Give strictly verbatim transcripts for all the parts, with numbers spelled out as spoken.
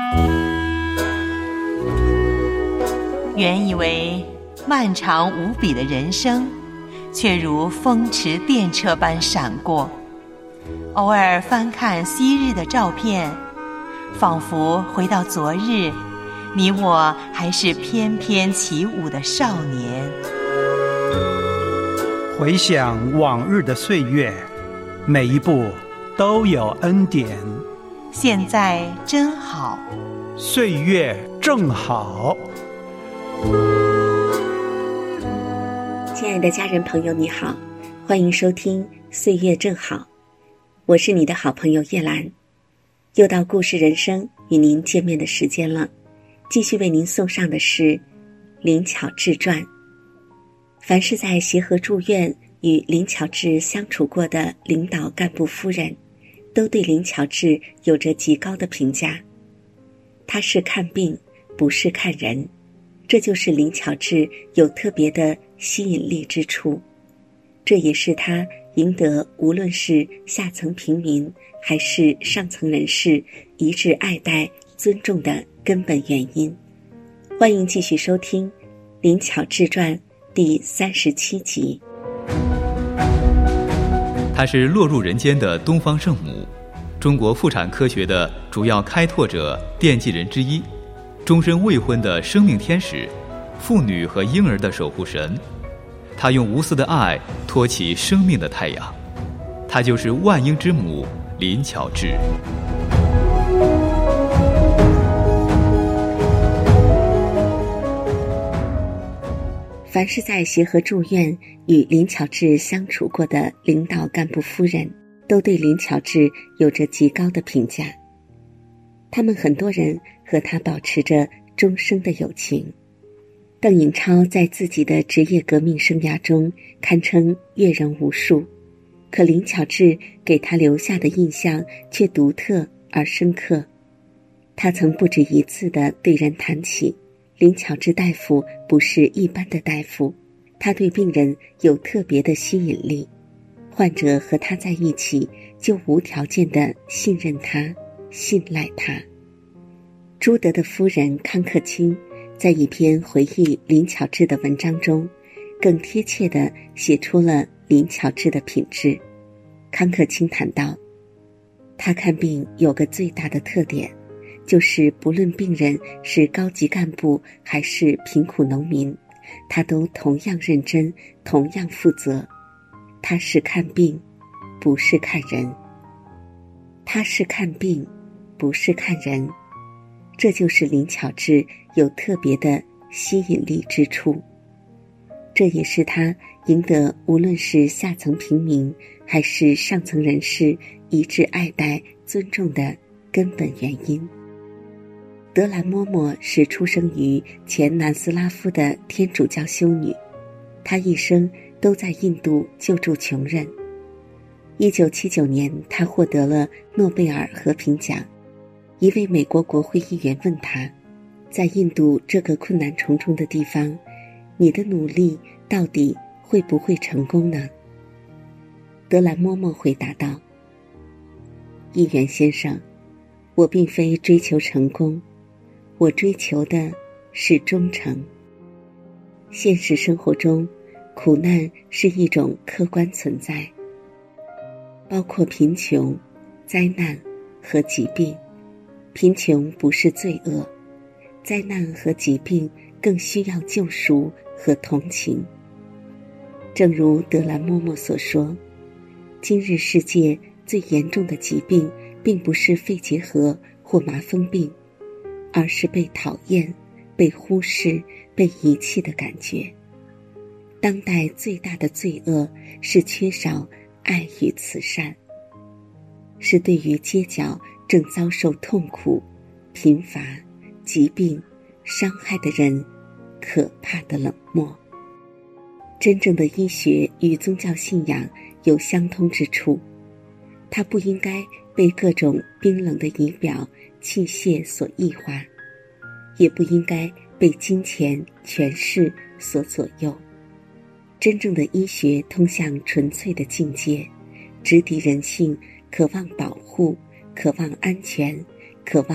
原以为漫长无比的人生，却如风驰电掣般闪过。偶尔翻看昔日的照片，仿佛回到昨日，你我还是翩翩起舞的少年。 回想往日的岁月，每一步都有恩典。 现在真好， 岁月正好。 亲爱的家人朋友，你好，欢迎收听岁月正好，我是你的好朋友叶兰。又到故事人生与您见面的时间了，继续为您送上的是林巧稚传。凡是在协和住院与林巧稚相处过的领导干部夫人，都对林巧稚有着极高的评价。她是看病，不是看人，这就是林巧稚有特别的吸引力之处，这也是她赢得无论是下层平民还是上层人士一致爱戴尊重的根本原因。欢迎继续收听《林巧稚传》第三十七集。 她是落入人间的东方圣母，中国妇产科学的主要开拓者、奠基人之一，终身未婚的生命天使，妇女和婴儿的守护神。她用无私的爱托起生命的太阳，她就是万婴之母林巧稚。 凡是在协和住院与林巧稚相处过的领导干部夫人，都对林巧稚有着极高的评价。他们很多人和她保持着终生的友情。邓颖超在自己的职业革命生涯中堪称阅人无数，可林巧稚给他留下的印象却独特而深刻。他曾不止一次地对人谈起，林巧稚大夫不是一般的大夫，他对病人有特别的吸引力，患者和他在一起就无条件地信任他，信赖他。朱德的夫人康克清在一篇回忆林巧稚的文章中，更贴切地写出了林巧稚的品质。康克清谈到，他看病有个最大的特点，就是不论病人是高级干部还是贫苦农民，他都同样认真，同样负责。他是看病，不是看人。他是看病，不是看人。这就是林巧稚有特别的吸引力之处，这也是他赢得无论是下层平民还是上层人士一致爱戴尊重的根本原因。德兰嬷嬷是出生于前南斯拉夫的天主教修女，她一生都在印度救助穷人。一九七九年，她获得了诺贝尔和平奖。一位美国国会议员问他，在印度这个困难重重的地方，你的努力到底会不会成功呢？德兰嬷嬷回答道，议员先生，我并非追求成功，我追求的是忠诚。现实生活中，苦难是一种客观存在，包括贫穷、灾难和疾病。贫穷不是罪恶，灾难和疾病更需要救赎和同情。正如德兰嬷嬷所说，今日世界最严重的疾病并不是肺结核或麻风病，而是被讨厌、被忽视、被遗弃的感觉。当代最大的罪恶是缺少爱与慈善，是对于街角正遭受痛苦、贫乏、疾病、伤害的人可怕的冷漠。真正的医学与宗教信仰有相通之处，它不应该被各种冰冷的仪表、器械所异化，也不应该被金钱、权势所左右。真正的医学通向纯粹的境界，直抵人性，渴望保护，渴望安全，渴望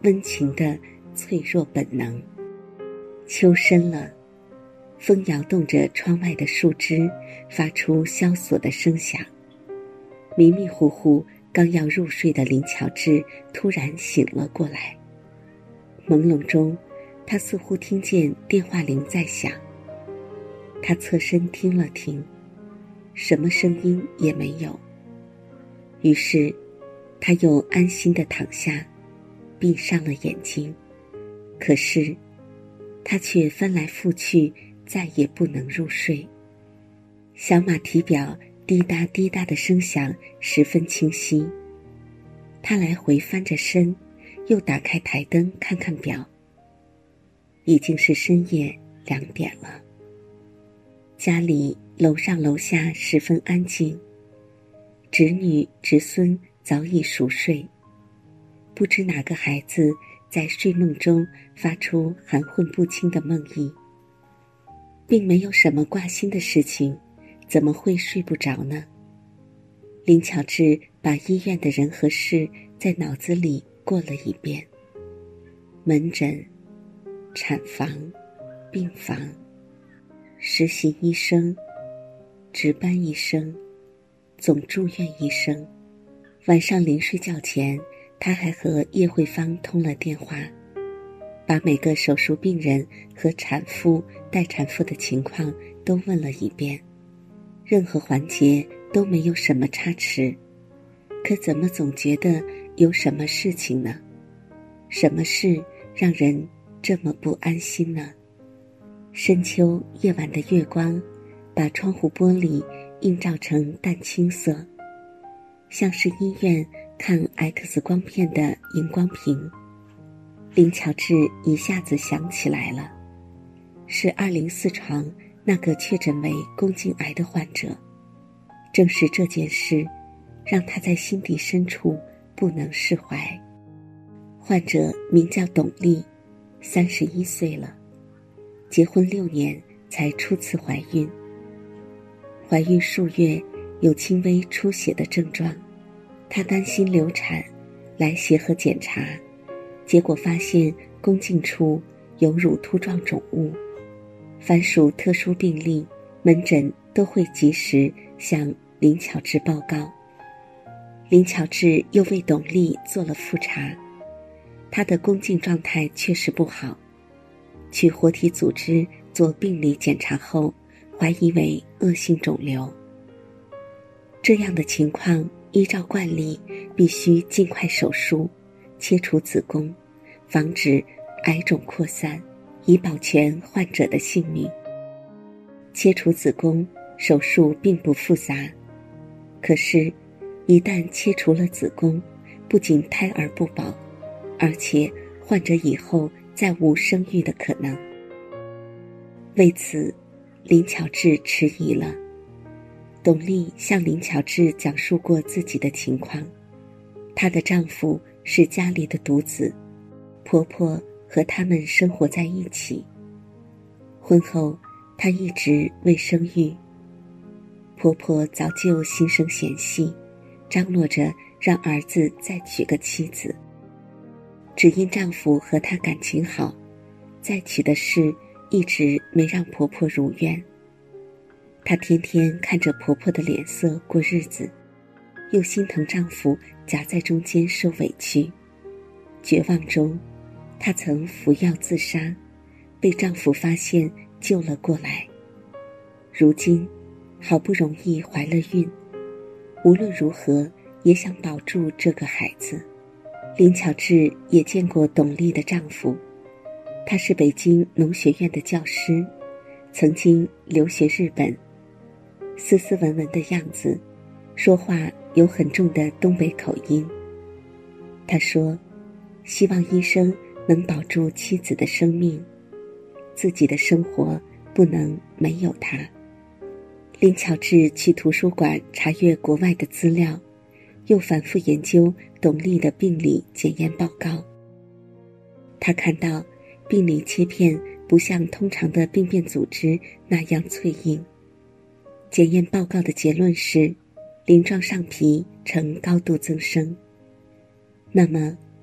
温情的脆弱本能。秋深了，风摇动着窗外的树枝，发出萧索的声响。迷迷糊糊刚要入睡的林巧稚突然醒了过来。朦胧中，他似乎听见电话铃在响。他侧身听了听，什么声音也没有。于是他又安心地躺下，闭上了眼睛。可是他却翻来覆去，再也不能入睡。小马蹄表滴答滴答的声响十分清晰。他来回翻着身，又打开台灯看看表，已经是深夜两点了。家里楼上楼下十分安静，侄女侄孙早已熟睡，不知哪个孩子在睡梦中发出含混不清的梦呓。并没有什么挂心的事情，怎么会睡不着呢？林巧稚把医院的人和事在脑子里过了一遍：门诊、产房、病房、实习医生、值班医生、总住院医生。晚上临睡觉前，他还和叶慧芳通了电话，把每个手术病人和产妇、待产妇的情况都问了一遍，任何环节都没有什么差池。可怎么总觉得有什么事情呢？什么事让人这么不安心呢？深秋夜晚的月光把窗户玻璃映照成淡青色，像是医院看 X 光片的荧光屏。林巧稚一下子想起来了，是二零四床那个确诊为宫颈癌的患者。正是这件事让他在心底深处不能释怀。患者名叫董丽，三十一岁了，结婚六年才初次怀孕。怀孕数月，有轻微出血的症状，她担心流产，来协和检查，结果发现宫颈处有乳突状肿物。凡属特殊病例，门诊都会及时向林巧稚报告。林巧稚又为董丽做了复查，她的宫颈状态确实不好，取活体组织做病理检查后，怀疑为恶性肿瘤。这样的情况依照惯例必须尽快手术，切除子宫，防止癌肿扩散，以保全患者的性命。切除子宫手术并不复杂，可是一旦切除了子宫，不仅胎儿不保，而且患者以后再无生育的可能。为此，林巧稚迟疑了。董丽向林巧稚讲述过自己的情况，她的丈夫是家里的独子，婆婆和他们生活在一起。婚后，她一直未生育，婆婆早就心生嫌隙，张罗着让儿子再娶个妻子。只因丈夫和她感情好，再娶的事一直没让婆婆如愿。她天天看着婆婆的脸色过日子，又心疼丈夫夹在中间受委屈。绝望中，她曾服药自杀，被丈夫发现救了过来。如今好不容易怀了孕，无论如何也想保住这个孩子。林巧稚也见过董丽的丈夫，他是北京农学院的教师，曾经留学日本，斯斯文文的样子，说话有很重的东北口音。他说，希望医生能保住妻子的生命，自己的生活不能没有他。林巧稚去图书馆查阅国外的资料，又反复研究董丽的病理检验报告。他看到病理切片不像通常的病变组织那样脆硬，检验报告的结论是鳞状上皮呈高度增生。那么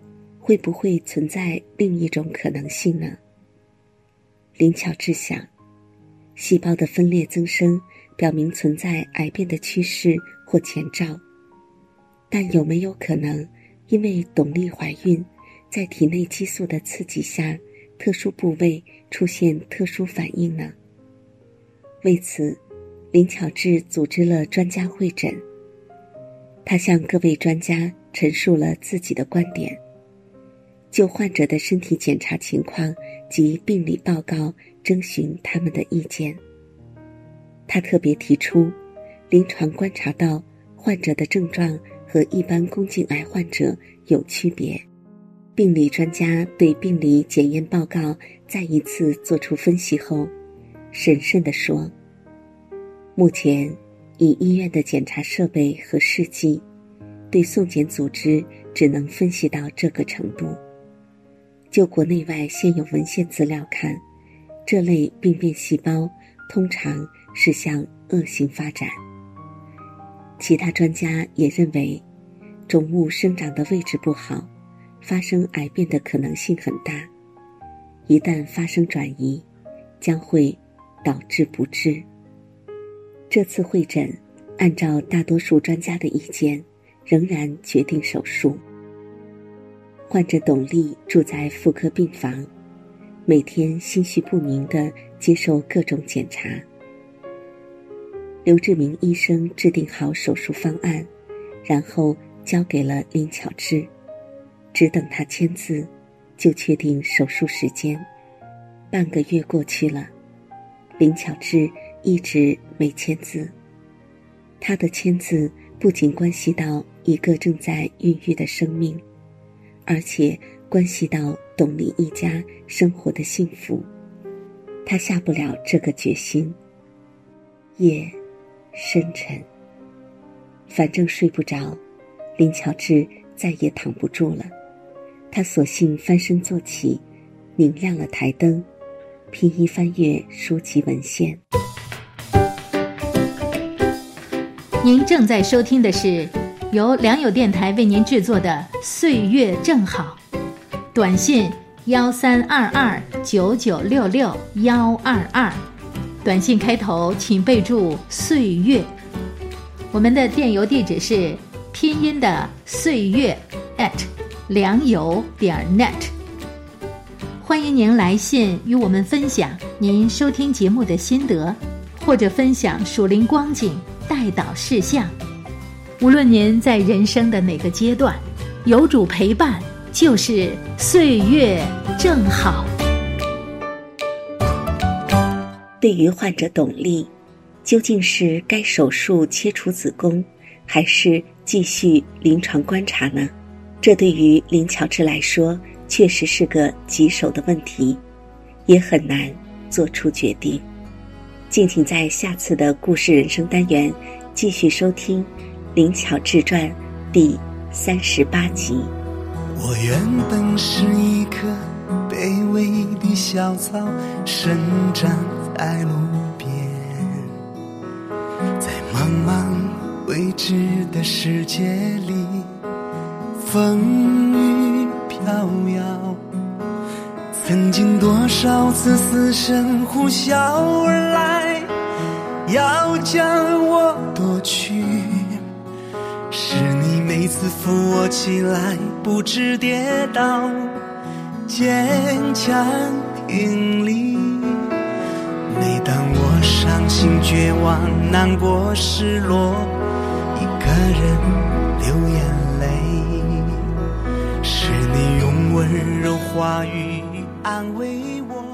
会不会存在另一种可能性呢？林巧稚想，细胞的分裂增生表明存在癌变的趋势或前兆，但有没有可能因为董丽怀孕，在体内激素的刺激下，特殊部位出现特殊反应呢？为此，林巧稚组织了专家会诊，她向各位专家陈述了自己的观点，就患者的身体检查情况及病理报告征询他们的意见。他特别提出，临床观察到患者的症状和一般宫颈癌患者有区别。病理专家对病理检验报告再一次做出分析后，审慎地说，目前以医院的检查设备和试剂，对送检组织只能分析到这个程度。就国内外现有文献资料看，这类病变细胞通常是向恶性发展。其他专家也认为，肿物生长的位置不好，发生癌变的可能性很大，一旦发生转移，将会导致不治。这次会诊，按照大多数专家的意见，仍然决定手术。患者董丽住在妇科病房，每天心绪不宁地接受各种检查。刘志明医生制定好手术方案，然后交给了林巧稚，只等他签字，就确定手术时间。半个月过去了，林巧稚一直没签字。他的签字不仅关系到一个正在孕育的生命，而且关系到董丽一家生活的幸福。他下不了这个决心。夜深沉，反正睡不着，林巧稚再也躺不住了。他索性翻身坐起，明亮了台灯，披衣翻阅书籍文献。 您正在收听的是由良友电台为您制作的《岁月正好》，短信幺三二二九九六六幺二二，短信开头请备注岁月。我们的电邮地址是拼音的岁月 at 良友点 net。 欢迎您来信与我们分享您收听节目的心得，或者分享属灵光景、代祷事项。无论您在人生的哪个阶段，有主陪伴就是岁月正好。 对于患者董丽，究竟是该手术切除子宫，还是继续临床观察呢？这对于林巧稚来说，确实是个棘手的问题，也很难做出决定。敬请在下次的故事人生单元继续收听《林巧稚传》第三十八集。 我原本是一棵卑微的小草，生长在路边，在茫茫未知的世界里，风雨飘摇。曾经多少次死神呼啸而来，要将我夺去，是你每次扶我起来，不知跌倒，坚强挺立。每当我伤心绝望、难过失落，一个人流眼泪，是你用温柔话语安慰我。